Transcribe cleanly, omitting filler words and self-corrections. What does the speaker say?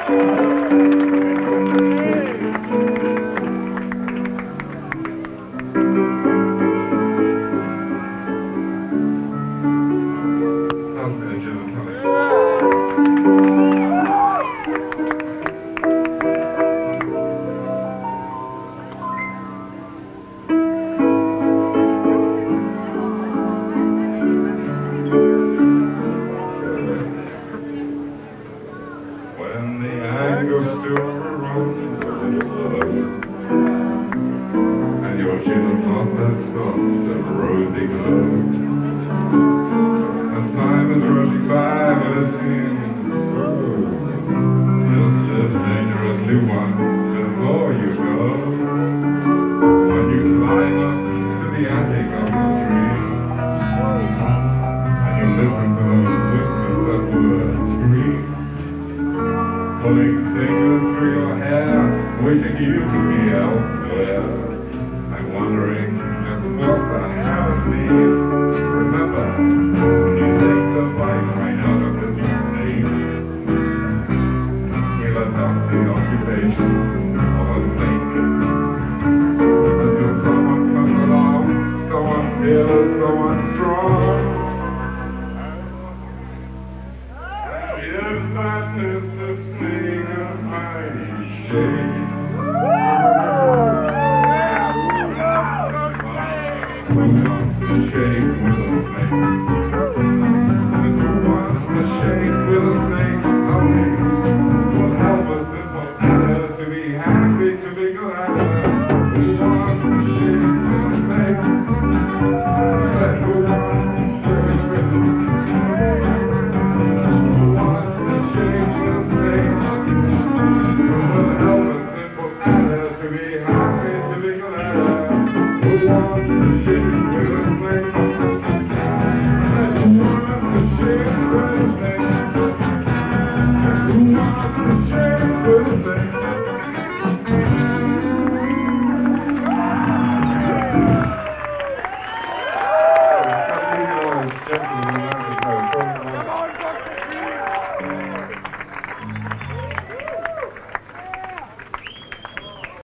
When the anger still runs a little low, and your chin has lost that soft and rosy glow, and time is rushing by, but it seems so. Just live dangerously once before you go. When you climb up to the attic of your dream, and you listen to those whispers that would scream, pulling fingers through your hair, wishing you could be elsewhere, and wondering just what the hell it means. Remember, when you take the bite right out of Christmas Eve, we let out the occupation of a fake, until someone comes along, someone fearless, someone strong, gives that listless thing a mighty shake. Who wants to shake with a snake? And who wants to shake with a snake? Okay, will help a simple adder to be happy, to be glad. Who wants to shake with a snake? Said, who wants to shake with a snake? Who wants to shake with a snake? Will help a simple adder to be happy, to be glad. Who wants to shake with a snake? Said, who wants to shake with a snake? Who wants to shake with a snake? Gentlemen,